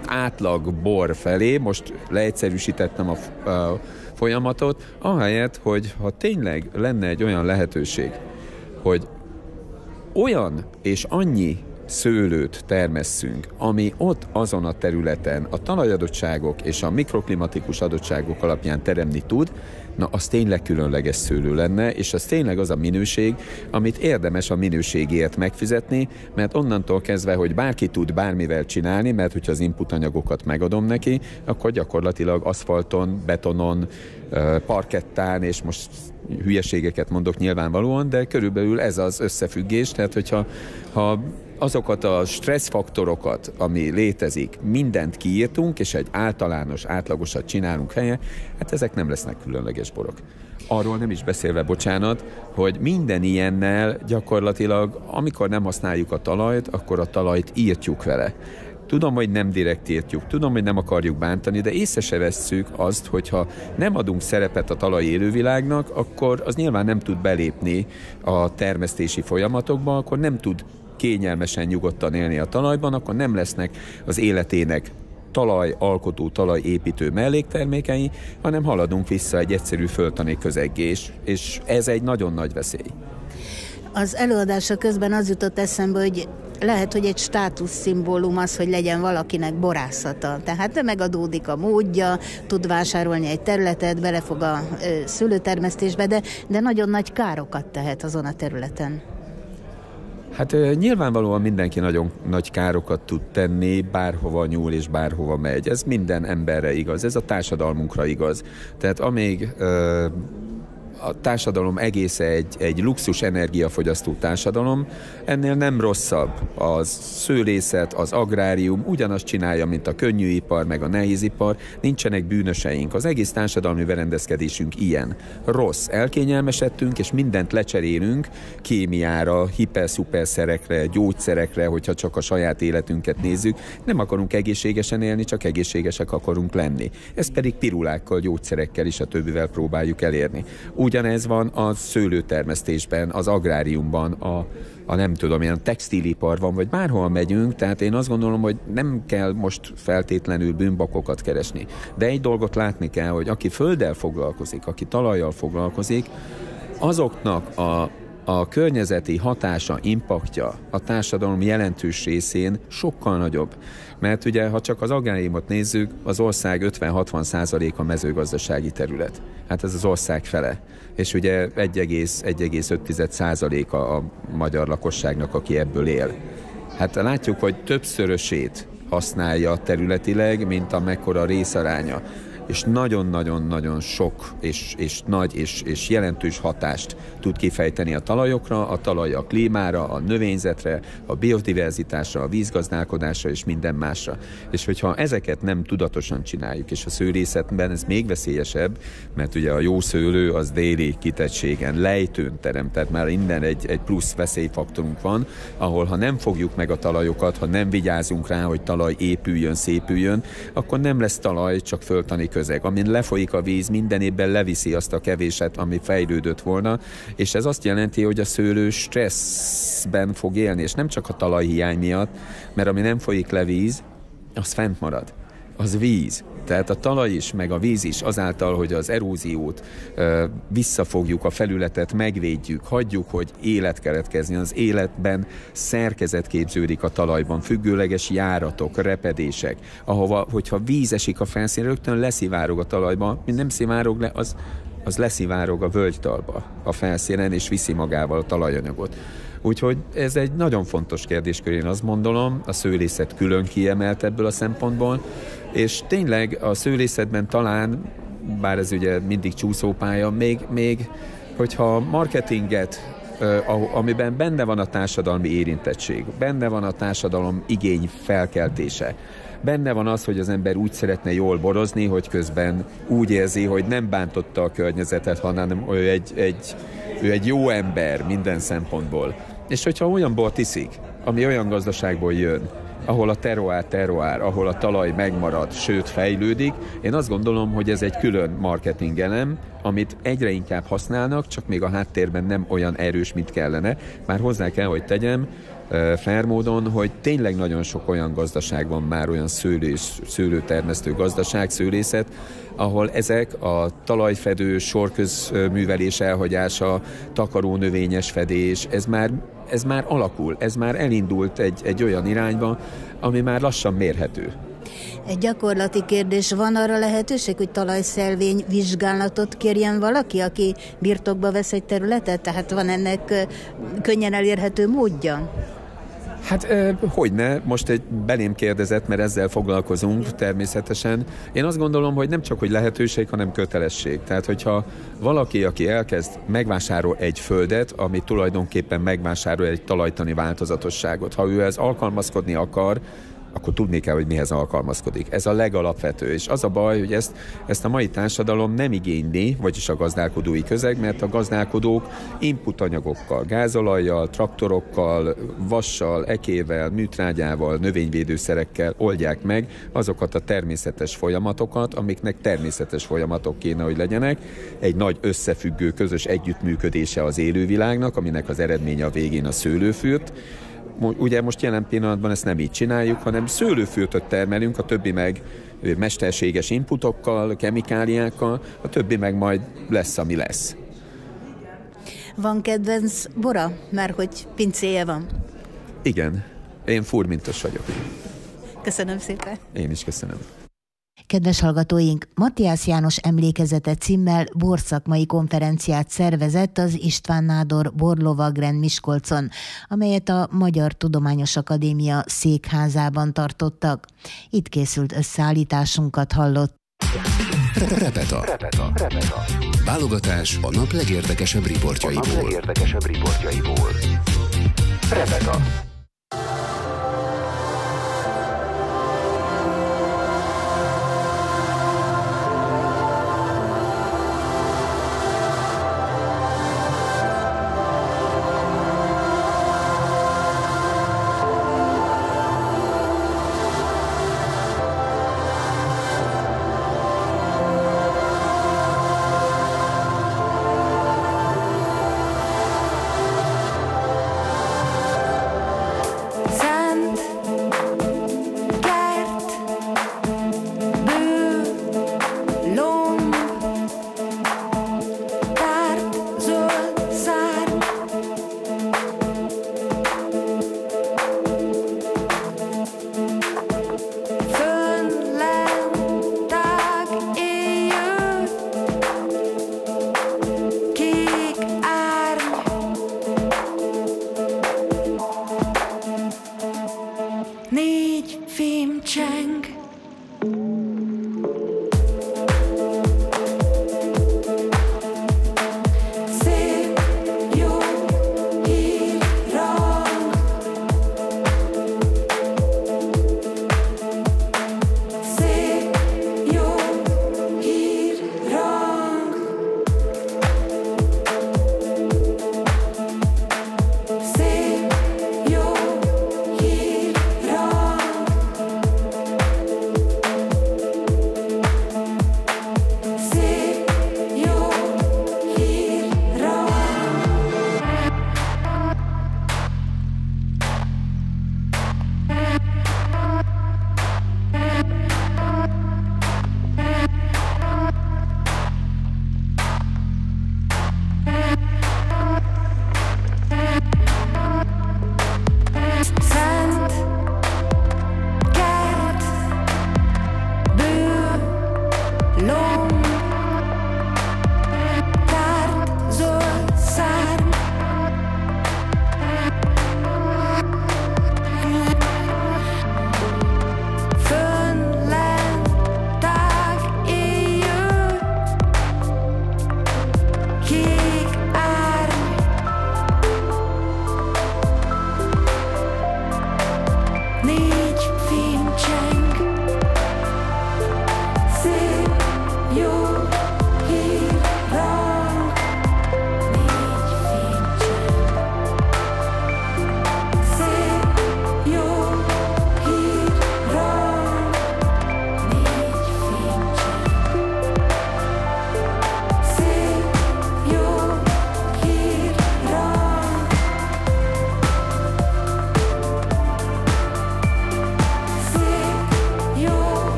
átlag bor felé, most leegyszerűsítettem a folyamatot, ahelyett, hogy ha tényleg lenne egy olyan lehetőség, hogy olyan és annyi szőlőt termesszünk, ami ott azon a területen a talajadottságok és a mikroklimatikus adottságok alapján teremni tud, na az tényleg különleges szőlő lenne, és az tényleg az a minőség, amit érdemes a minőségért megfizetni, mert onnantól kezdve, hogy bárki tud bármivel csinálni, mert hogyha az input anyagokat megadom neki, akkor gyakorlatilag aszfalton, betonon, parkettán, és most hülyeségeket mondok nyilvánvalóan, de körülbelül ez az összefüggés, tehát hogyha azokat a stresszfaktorokat, ami létezik, mindent kiírtunk, és egy általános, átlagosat csinálunk helye, hát ezek nem lesznek különleges borok. Arról nem is beszélve, bocsánat, hogy minden ilyennel gyakorlatilag, amikor nem használjuk a talajt, akkor a talajt írtjuk vele. Tudom, hogy nem direkt írtjuk, tudom, hogy nem akarjuk bántani, de észre se vesszük azt, hogyha nem adunk szerepet a talaj élővilágnak, akkor az nyilván nem tud belépni a termesztési folyamatokba, akkor nem tud kényelmesen, nyugodtan élni a talajban, akkor nem lesznek az életének talajalkotó, talajépítő melléktermékei, hanem haladunk vissza egy egyszerű földtani közeggé, és ez egy nagyon nagy veszély. Az előadása közben az jutott eszembe, hogy lehet, hogy egy státuszszimbólum az, hogy legyen valakinek borászata. Tehát megadódik a módja, tud vásárolni egy területet, belefog a szőlőtermesztésbe, de nagyon nagy károkat tehet azon a területen. Hát nyilvánvalóan mindenki nagyon nagy károkat tud tenni, bárhova nyúl és bárhova megy. Ez minden emberre igaz, ez a társadalmunkra igaz. Tehát amíg a társadalom egésze egy luxus energiafogyasztó társadalom, ennél nem rosszabb. A szőlészet, az agrárium ugyanazt csinálja, mint a könnyűipar, meg a nehézipar, nincsenek bűnöseink. Az egész társadalmi berendezkedésünk ilyen. Rossz, elkényelmesedtünk, és mindent lecserélünk kémiára, hiper-szuperszerekre, gyógyszerekre, hogyha csak a saját életünket nézzük. Nem akarunk egészségesen élni, csak egészségesek akarunk lenni. Ezt pedig pirulákkal, gyógyszerekkel és a többivel próbáljuk elérni. Ugyanez van a szőlőtermesztésben, az agráriumban, a nem tudom, ilyen textiliparban, vagy bárhol megyünk, tehát én azt gondolom, hogy nem kell most feltétlenül bűnbakokat keresni. De egy dolgot látni kell, hogy aki földdel foglalkozik, aki talajjal foglalkozik, azoknak a környezeti hatása, impaktja a társadalom jelentős részén sokkal nagyobb. Mert ugye, ha csak az agráriumot nézzük, az ország 50-60% mezőgazdasági terület. Hát ez az ország fele. És ugye 1,5% a magyar lakosságnak, aki ebből él. Hát látjuk, hogy többszörösét használja területileg, mint amekkora részaránya. És nagyon-nagyon-nagyon sok és nagy és jelentős hatást tud kifejteni a talajokra, a talaj a klímára, a növényzetre, a biodiverzitásra, a vízgazdálkodásra és minden másra. És hogyha ezeket nem tudatosan csináljuk, és a szőlészetben ez még veszélyesebb, mert ugye a jó szőlő az déli kitettségen, lejtőn terem, tehát már innen egy plusz veszélyfaktorunk van, ahol ha nem fogjuk meg a talajokat, ha nem vigyázunk rá, hogy talaj épüljön, szépüljön, akkor nem lesz talaj, csak földtani közeg. Amin lefolyik a víz, minden évben leviszi azt a kevéset, ami fejlődött volna, és ez azt jelenti, hogy a szőlő stresszben fog élni, és nem csak a talajhiány miatt, mert ami nem folyik le víz, az fent marad. Az víz. Tehát a talaj is, meg a víz is azáltal, hogy az eróziót visszafogjuk, a felületet megvédjük, hagyjuk, hogy élet keletkezzen. Az életben szerkezet képződik a talajban, függőleges járatok, repedések, ahova, hogyha víz esik a felszínre, rögtön leszivárog a talajba, mint nem szivárog le, az leszivárog a völgytalba a felszínen, és viszi magával a talajanyagot. Úgyhogy ez egy nagyon fontos kérdéskör, én azt mondom, a szőlészet külön kiemelt ebből a szempontból, és tényleg a szőlészetben talán, bár ez ugye mindig csúszópálya, még hogyha marketinget, amiben benne van a társadalmi érintettség, benne van a társadalom igény felkeltése, benne van az, hogy az ember úgy szeretne jól borozni, hogy közben úgy érzi, hogy nem bántotta a környezetet, hanem ő egy jó ember minden szempontból. És hogyha olyan bort iszik, ami olyan gazdaságból jön, ahol a terroár, ahol a talaj megmarad, sőt fejlődik, én azt gondolom, hogy ez egy külön marketing elem, amit egyre inkább használnak, csak még a háttérben nem olyan erős, mint kellene. Már hozzá kell, hogy tegyem, fair módon, hogy tényleg nagyon sok olyan gazdaság van már, olyan szőlőtermesztő gazdaság, szőlészet, ahol ezek a talajfedő, sorközművelés elhagyása, takarónövényes fedés, ez már alakul, ez már elindult egy olyan irányba, ami már lassan mérhető. Egy gyakorlati kérdés, van arra lehetőség, hogy talajszelvény vizsgálatot kérjen valaki, aki birtokba vesz egy területet? Tehát van ennek könnyen elérhető módja? Hát hogyne, most egy belém kérdezett, mert ezzel foglalkozunk természetesen. Én azt gondolom, hogy nem csak hogy lehetőség, hanem kötelesség. Tehát, hogyha valaki, aki elkezd, megvásárol egy földet, ami tulajdonképpen megvásárol egy talajtani változatosságot. Ha ő ez alkalmazkodni akar, akkor tudni kell, hogy mihez alkalmazkodik. Ez a legalapvető, és az a baj, hogy ezt a mai társadalom nem igényli, vagyis a gazdálkodói közeg, mert a gazdálkodók inputanyagokkal, gázolajjal, traktorokkal, vassal, ekével, műtrágyával, növényvédőszerekkel oldják meg azokat a természetes folyamatokat, amiknek természetes folyamatok kéne, hogy legyenek. Egy nagy összefüggő, közös együttműködése az élővilágnak, aminek az eredménye a végén a szőlőfürt. Ugye most jelen pillanatban ezt nem így csináljuk, hanem szőlőfürtöt termelünk, a többi meg mesterséges inputokkal, kemikáliákkal, a többi meg majd lesz, ami lesz. Van kedvenc bora? Már hogy pincéje van? Igen, én furmintos vagyok. Köszönöm szépen. Én is köszönöm. Kedves hallgatóink, Matthias János emlékezete címmel borszakmai konferenciát szervezett az István Nádor Borlovagrend Miskolcon, amelyet a Magyar Tudományos Akadémia székházában tartottak. Itt készült összeállításunkat hallott. Repeta. Válogatás a nap legérdekesebb riportjaiból. Repeta.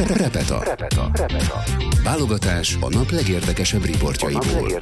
Repeta. Válogatás a nap legérdekesebb riportjaiból.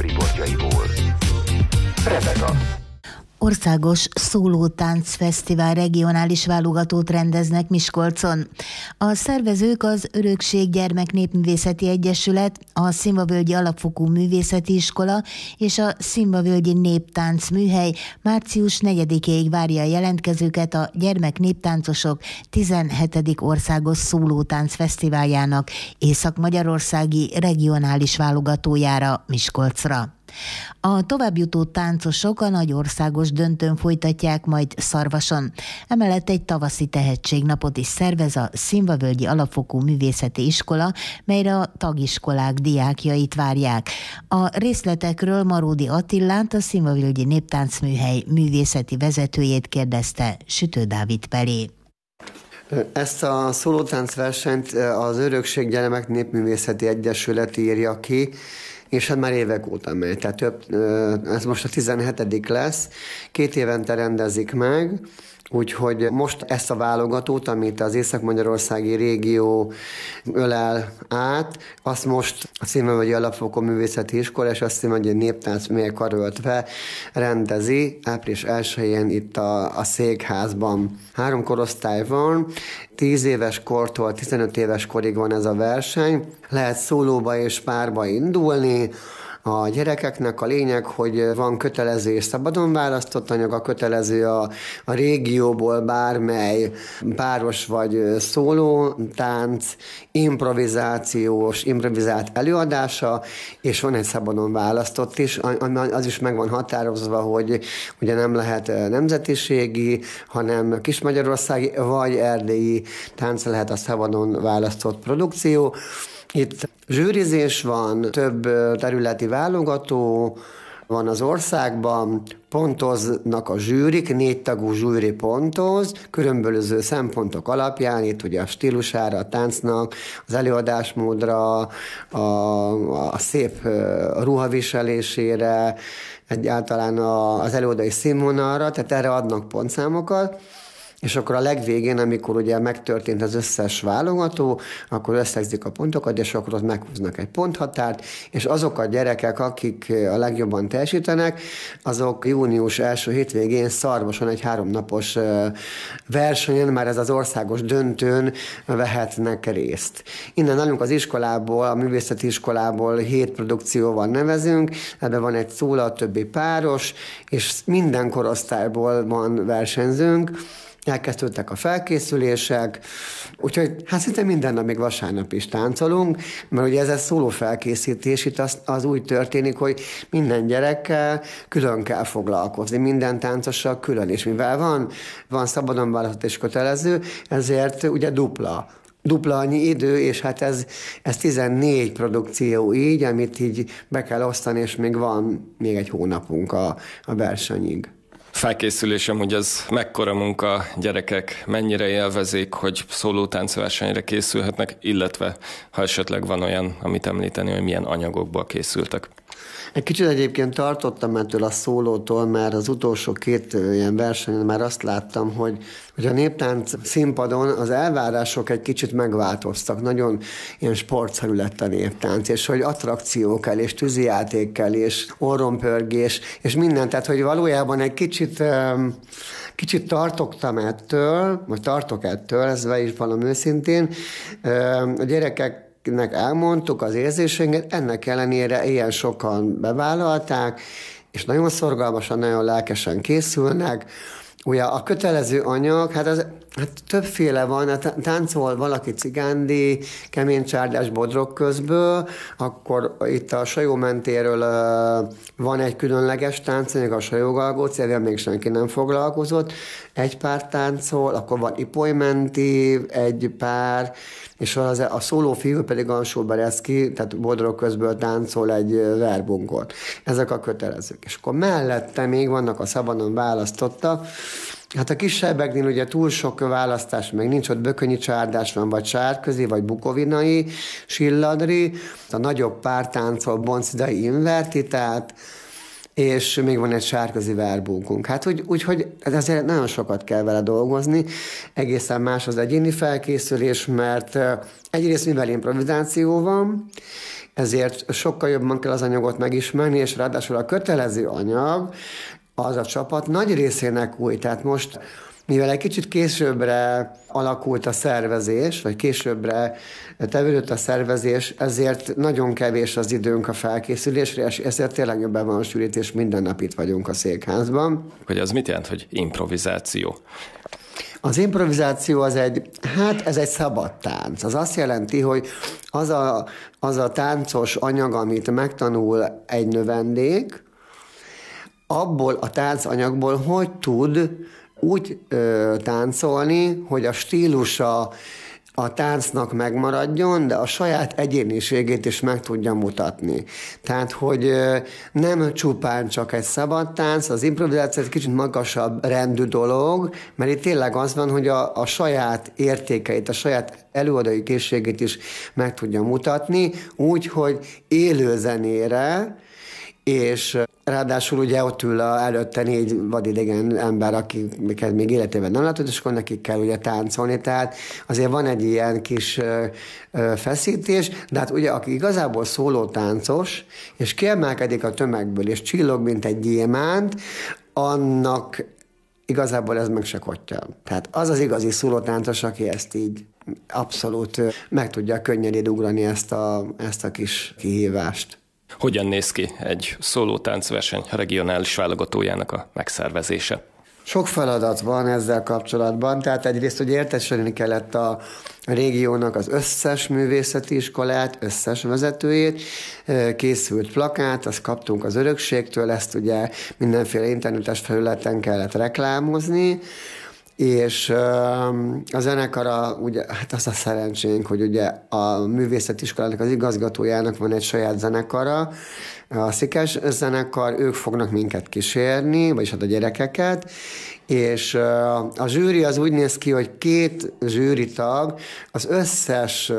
Repeta. Országos szólótáncfesztivál regionális válogatót rendeznek Miskolcon. A szervezők az Örökség Gyermek Népművészeti Egyesület, a Szimvavölgyi Alapfokú Művészeti Iskola és a Szimvavölgyi Néptánc Műhely március 4-ig várja a jelentkezőket a gyermeknéptáncosok 17. országos szólótáncfesztiváljának észak-magyarországi regionális válogatójára, Miskolcra. A továbbjutó táncosok a nagy országos döntőn folytatják majd Szarvason. Emellett egy tavaszi tehetségnapot is szervez a Szimvavölgyi Alapfokú Művészeti Iskola, melyre a tagiskolák diákjait várják. A részletekről Maródi Attilát, a Szimvavölgyi Néptáncműhely művészeti vezetőjét kérdezte Sütő Dávid Pelé. Ezt a szólótáncversenyt az Örökség Gyermek Népművészeti Egyesület írja ki, és hát már évek óta megy, tehát ez most a 17. lesz, 2 évente rendezik meg, úgyhogy most ezt a válogatót, amit az észak-magyarországi régió ölel át, azt most a Szimvavölgyi Alapfokú Művészeti Iskola és a Szimvavölgyi Néptáncműhely karöltve rendezi április 1-én itt a székházban. 3 korosztály van, 10 éves kortól 15 éves korig van ez a verseny, lehet szólóba és párba indulni. A gyerekeknek a lényeg, hogy van kötelező és szabadon választott anyag, a kötelező a régióból bármely páros vagy szóló tánc, improvizált előadása, és van egy szabadon választott is, az is meg van határozva, hogy ugye nem lehet nemzetiségi, hanem kismagyarországi vagy erdélyi tánc lehet a szabadon választott produkció. Itt zsűrizés van, több területi válogató van az országban, pontoznak a zsűrik, 4 tagú zsűri pontoz, különböző szempontok alapján, itt ugye a stílusára, a táncnak, az előadásmódra, a szép ruhaviselésére, egyáltalán az előadói színvonalra, tehát erre adnak pontszámokat. És akkor a legvégén, amikor ugye megtörtént az összes válogató, akkor összegzik a pontokat, és akkor ott meghúznak egy ponthatárt, és azok a gyerekek, akik a legjobban teljesítenek, azok június első hétvégén Szarvason egy 3 napos versenyen, már ez az országos döntőn vehetnek részt. Innen nálunk az iskolából, a művészeti iskolából 7 produkcióval nevezünk, ebben van egy szóló, a többi páros, és minden korosztályból van versenyzőnk. Elkezdődtek a felkészülések, úgyhogy hát szinte minden nap, még vasárnap is táncolunk, mert ugye ez a szóló felkészítés, itt az úgy történik, hogy minden gyerekkel külön kell foglalkozni, minden táncossal külön, és mivel van szabadon választott és kötelező, ezért ugye dupla annyi idő, és hát ez 14 produkció így, amit így be kell osztani, és még van egy hónapunk a versenyig. Felkészülésem, hogy ez mekkora munka, gyerekek mennyire élvezik, hogy szólótáncversenyre készülhetnek, illetve ha esetleg van olyan, amit említeni, hogy milyen anyagokból készültek. Egy kicsit egyébként tartottam ettől a szólótól, mert az utolsó 2 ilyen versenyen már azt láttam, hogy a néptánc színpadon az elvárások egy kicsit megváltoztak. Nagyon ilyen sportszerű lett a néptánc, és hogy attrakció kell, és tűzijáték kell, és orrompörgés, és minden. Tehát, hogy valójában egy kicsit tartottam ettől, vagy tartok ettől, ez is valami őszintén. A gyerekeknek elmondtuk az érzéseinket, ennek ellenére ilyen sokan bevállalták, és nagyon szorgalmasan, nagyon lelkesen készülnek. Ugye a kötelező anyag, hát többféle van, táncol valaki cigándi, keménycsárdás bodrog közből, akkor itt a sajómentéről van egy különleges táncanyag, a sajógalgóc, ezzel még senki nem foglalkozott, egy pár táncol, akkor van ipolymenti, egy pár, és a szóló fiú pedig Ansó Bereszki, tehát bodrog közből táncol egy verbunkot. Ezek a kötelezők. És akkor mellette még vannak a szabadon választotta. Hát a kisebbeknél ugye túl sok választás meg nincs, ott bökönyi csárdás van, vagy sárközi, vagy bukovinai, silladri, a nagyobb pár táncol boncidai invertitát, és még van egy sárközi verbókunk. Hát úgyhogy ezért nagyon sokat kell vele dolgozni, egészen más az egyéni felkészülés, mert egyrészt mivel improvizáció van, ezért sokkal jobban kell az anyagot megismerni, és ráadásul a kötelező anyag az a csapat nagy részének új. Tehát most, mivel egy kicsit későbbre alakult a szervezés, vagy későbbre tevődött a szervezés, ezért nagyon kevés az időnk a felkészülésre, és ezért tényleg jobban van a sűrítés, minden nap itt vagyunk a székházban. Hogy az mit jelent, hogy improvizáció? Az improvizáció ez egy szabad tánc. Az azt jelenti, hogy az a táncos anyag, amit megtanul egy növendék, abból a táncanyagból hogy tud úgy táncolni, hogy a stílusa a táncnak megmaradjon, de a saját egyéniségét is meg tudja mutatni. Tehát, hogy nem csupán csak egy szabad tánc, az improvizáció egy kicsit magasabb rendű dolog, mert itt tényleg az van, hogy a saját értékeit, a saját előadói készségét is meg tudja mutatni, úgy, hogy élő zenére, és ráadásul ugye ott ül előtte 4 vadidegen ember, akiket még életében nem látott, és akkor nekik kell ugye táncolni, tehát azért van egy ilyen kis feszítés, de hát ugye aki igazából szóló táncos, és kiemelkedik a tömegből, és csillog, mint egy gyémánt, annak igazából ez meg se kottya. Tehát az az igazi szólótáncos, aki ezt így abszolút meg tudja könnyedén ugrani ezt a kis kihívást. Hogyan néz ki egy szólótáncverseny regionális válogatójának a megszervezése? Sok feladat van ezzel kapcsolatban, tehát egyrészt, hogy értesülni kellett a régiónak az összes művészeti iskolát, összes vezetőjét, készült plakát, azt kaptunk az örökségtől, ezt ugye mindenféle internetes felületen kellett reklámozni, és a zenekara, ugye, hát az a szerencsénk, hogy ugye a művészetiskolának az igazgatójának van egy saját zenekara, a Szikes zenekar, ők fognak minket kísérni, vagyis hát a gyerekeket, és a zsűri az úgy néz ki, hogy 2 zsűritag az összes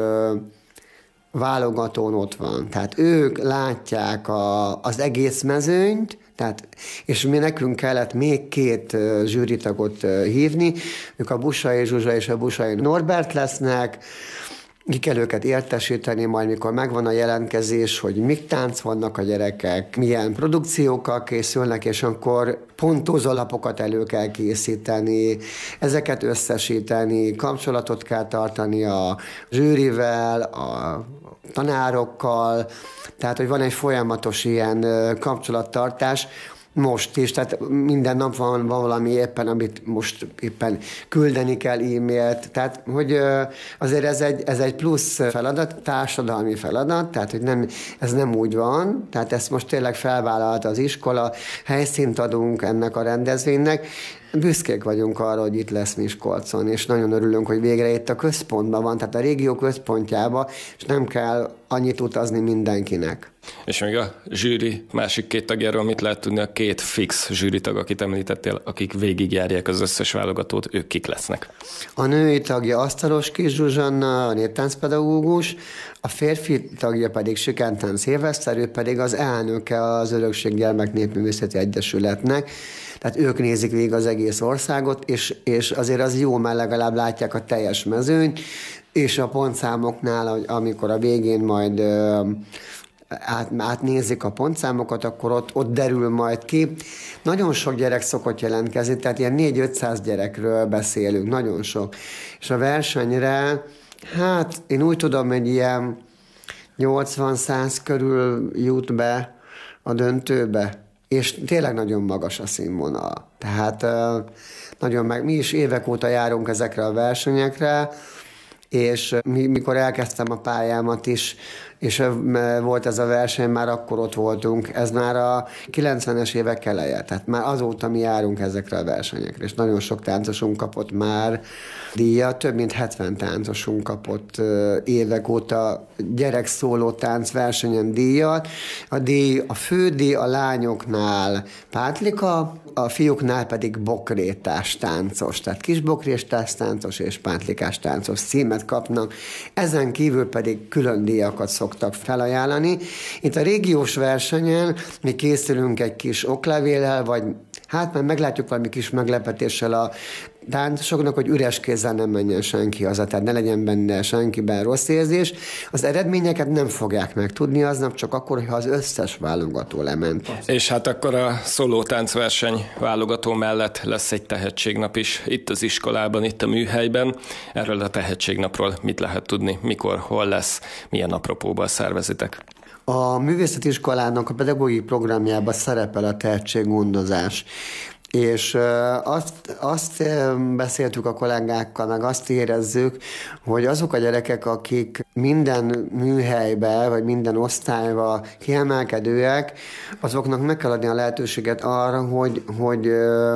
válogatón ott van. Tehát ők látják az egész mezőnyt, és nekünk kellett még 2 zsűritagot hívni, ők a Bussai Zsuzsa és a Bussai Norbert lesznek, ki kell őket értesíteni, majd mikor megvan a jelentkezés, hogy mik táncolnak a gyerekek, milyen produkciókkal készülnek, és akkor pontózólapokat elő kell készíteni, ezeket összesíteni, kapcsolatot kell tartani a zsűrivel, a tanárokkal, tehát, hogy van egy folyamatos ilyen kapcsolattartás, most is, tehát minden nap van valami éppen, amit most éppen küldeni kell e-mailt, tehát hogy azért ez egy plusz feladat, társadalmi feladat, tehát hogy ez nem úgy van, tehát ezt most tényleg felvállalta az iskola, helyszínt adunk ennek a rendezvénynek, büszkék vagyunk arra, hogy itt lesz Miskolcon, és nagyon örülünk, hogy végre itt a központban van, tehát a régió központjába, és nem kell annyit utazni mindenkinek. És még a zsűri másik 2 tagjáról mit lehet tudni? A 2 fix zsűritag, akit említettél, akik végigjárják az összes válogatót, ők kik lesznek? A női tagja Asztalos Kis Zsuzsanna, a néptáncpedagógus, a férfi tagja pedig Sikentán Szilveszter, ő pedig az elnöke az Örökség Gyermek Népművészeti Egyesületnek. Tehát ők nézik végig az egész országot, és azért az jó, mert legalább látják a teljes mezőnyt, és a pontszámoknál, amikor a végén majd átnézik a pontszámokat, akkor ott derül majd ki. Nagyon sok gyerek szokott jelentkezni, tehát ilyen 400-500 gyerekről beszélünk, nagyon sok. És a versenyre, hát én úgy tudom, hogy ilyen 80-100 körül jut be a döntőbe, és tényleg nagyon magas a színvonal. Tehát mi is évek óta járunk ezekre a versenyekre, és mikor elkezdtem a pályámat is, és volt ez a verseny, már akkor ott voltunk. Ez már a 90-es évek eleje, tehát már azóta mi járunk ezekre a versenyekre, és nagyon sok táncosunk kapott már díjat, több mint 70 táncosunk kapott évek óta gyerekszóló táncversenyen díjat. A fődíj a lányoknál pátlika, a fiúknál pedig bokrétás táncos, tehát kisbokrétás táncos és pátlikás táncos címet kapnak, ezen kívül pedig külön díjakat szoktak szoktak felajánlani. Itt a régiós versenyen mi készülünk egy kis oklevéllel, vagy hát már meglátjuk valami kis meglepetéssel a táncosoknak, hogy üres kézzel nem menjen senki haza, tehát ne legyen benne senkiben rossz érzés. Az eredményeket nem fogják megtudni aznap, csak akkor, ha az összes válogató lement. És hát akkor a szóló táncverseny válogató mellett lesz egy tehetségnap is itt az iskolában, itt a műhelyben. Erről a tehetségnapról mit lehet tudni? Mikor, hol lesz, milyen apropóban szervezitek? A művészeti iskolának a pedagógiai programjában szerepel a tehetséggondozás. És azt beszéltük a kollégákkal, meg azt érezzük, hogy azok a gyerekek, akik minden műhelybe, vagy minden osztályba kiemelkedőek, azoknak meg kell adni a lehetőséget arra, hogy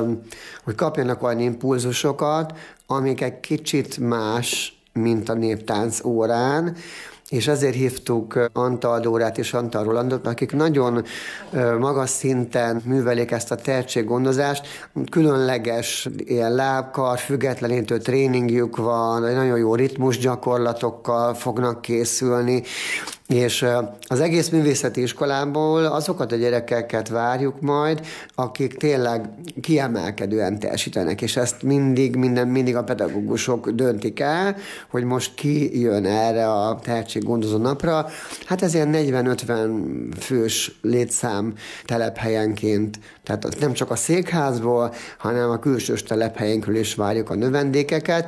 kapjanak olyan impulzusokat, amik egy kicsit más, mint a néptánc órán, és ezért hívtuk Antal Dórát és Antal Rolandot, akik nagyon magas szinten művelik ezt a tehetséggondozást. Különleges ilyen lábkar, függetlenítő tréningjük van, nagyon jó ritmusgyakorlatokkal fognak készülni, és az egész művészeti iskolából azokat a gyerekeket várjuk majd, akik tényleg kiemelkedően teljesítenek, és ezt mindig a pedagógusok döntik el, hogy most ki jön erre a tehetséggondozó napra. Hát ez ilyen 40-50 fős létszám telephelyenként, tehát nem csak a székházból, hanem a külsős telephelyenkről is várjuk a növendékeket.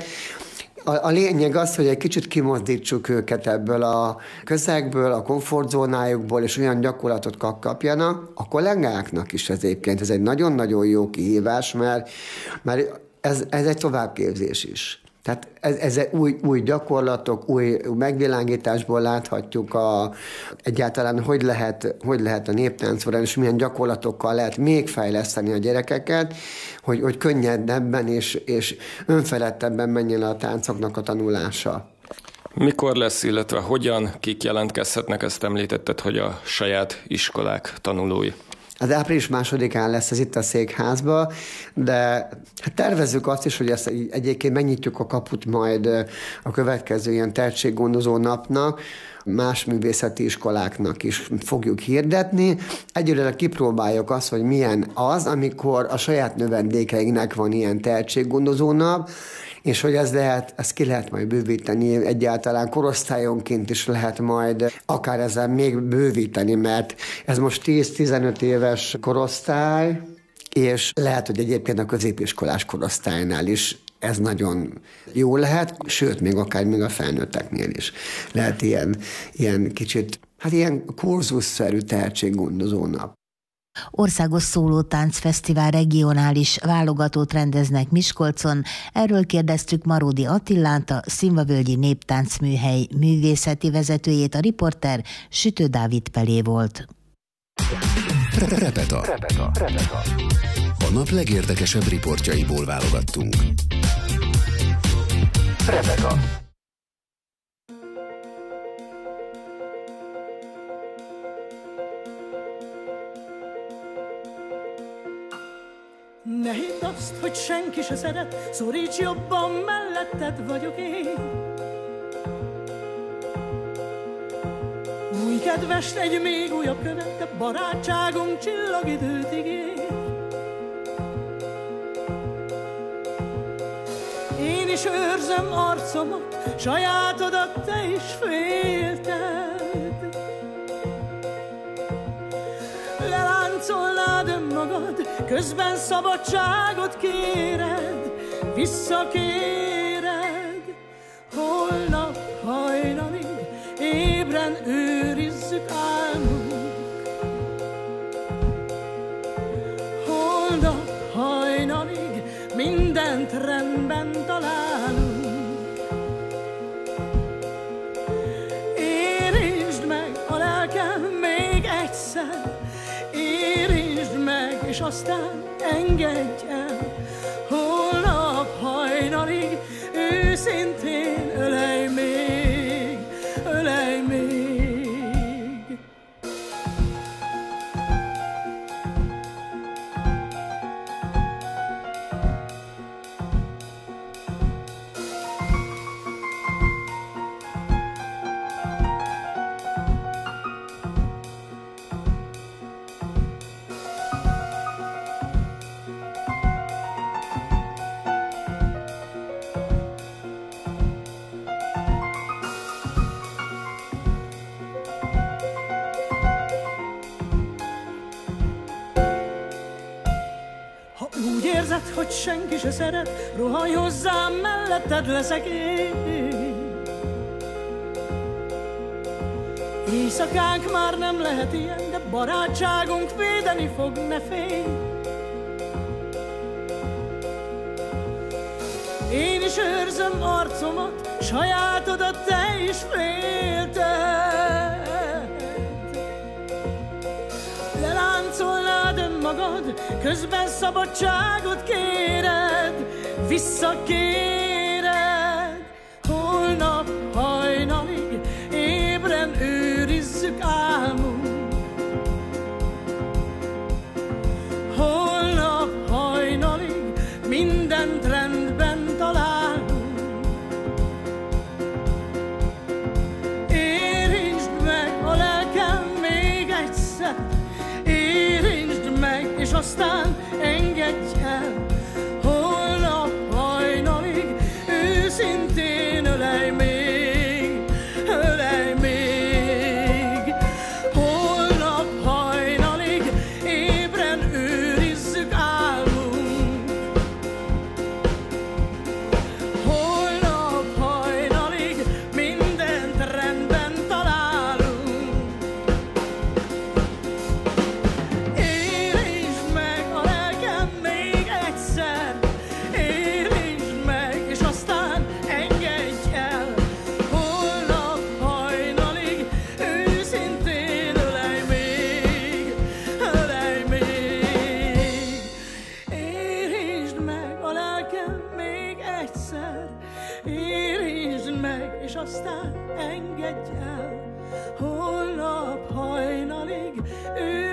A lényeg az, hogy egy kicsit kimozdítsuk őket ebből a közegből, a komfortzónájukból, és olyan gyakorlatot kapjanak. A kollégáknak is ez egyébként, ez egy nagyon-nagyon jó kihívás, mert ez egy továbbképzés is. Tehát ez új gyakorlatok, új megvilágításból láthatjuk egyáltalán, hogy lehet a néptáncórán, és milyen gyakorlatokkal lehet még fejleszteni a gyerekeket, hogy könnyedebben és önfeledtebben menjen a táncoknak a tanulása. Mikor lesz, illetve hogyan, kik jelentkezhetnek, ezt említetted, hogy a saját iskolák tanulói? Az április 2-án lesz ez itt a székházba, de hát tervezzük azt is, hogy ezt egyébként megnyitjuk a kaput majd a következő ilyen tehetséggondozó napnak, más művészeti iskoláknak is fogjuk hirdetni. Egyelőre kipróbáljuk azt, hogy milyen az, amikor a saját növendékeinknek van ilyen tehetséggondozó nap, és hogy ezt ki lehet majd bővíteni, egyáltalán korosztályonként is lehet majd akár ezzel még bővíteni, mert ez most 10-15 éves korosztály, és lehet, hogy egyébként a középiskolás korosztálynál is ez nagyon jó lehet, sőt, még akár még a felnőtteknél is lehet ilyen kicsit, hát ilyen kurzusszerű tehetséggondozó nap. Országos szólótáncfesztivál regionális válogatót rendeznek Miskolcon. Erről kérdeztük Maródi Attilánt, a Szilvavölgyi Néptáncműhely művészeti vezetőjét, a riporter Sütő Dávid Pelé volt. Repeta. A nap legérdekesebb riportjaiból válogattunk. Repeta. Ne hidd azt, hogy senki se szeret, szoríts jobban, melletted vagyok én. Új kedvest, egy még újabb követ, de barátságunk csillagidőt ígér. Én is őrzöm arcomat, sajátodat te is félted. Leláncolnád önmagad, közben szabadságot kéred, visszakéred. Holnap hajnalig ébren őrizzük álmunk. Holnap hajnalig mindent rendben találunk. Érintsd meg a lelkem még egyszer, érintsd meg, és aztán engedj el. Holnap hajnalig őszintén ölej még, ölej még. hogy senki se szeret, rohanj hozzám, melletted leszek én. Éjszakánk már nem lehet ilyen, de barátságunk védeni fog, ne félj. Én is őrzöm arcomat, sajátodat te is félted. Leláncolnád önmagad, közben szabadságot kéred, visszakéred. Holnap hajnalig ébren őrizzük álmunk. Holnap hajnalig mindent rendben találunk. Érintsd meg a lelkem még egyszer, érintsd meg, és aztán engedj el. Holnap hajnalig őszintén ölelj még, ölelj még. Holnap hajnalig ébren őrizzük álmunk. Holnap hajnalig mindent rendben találunk. Érintsd meg a lelkem még egyszer, érintsd meg, és aztán engedj el. Holnap hajnalig őszintén ölelj még, ölelj még. Érintsd meg a lelkem még egyszer, érintsd meg, és aztán engedj el.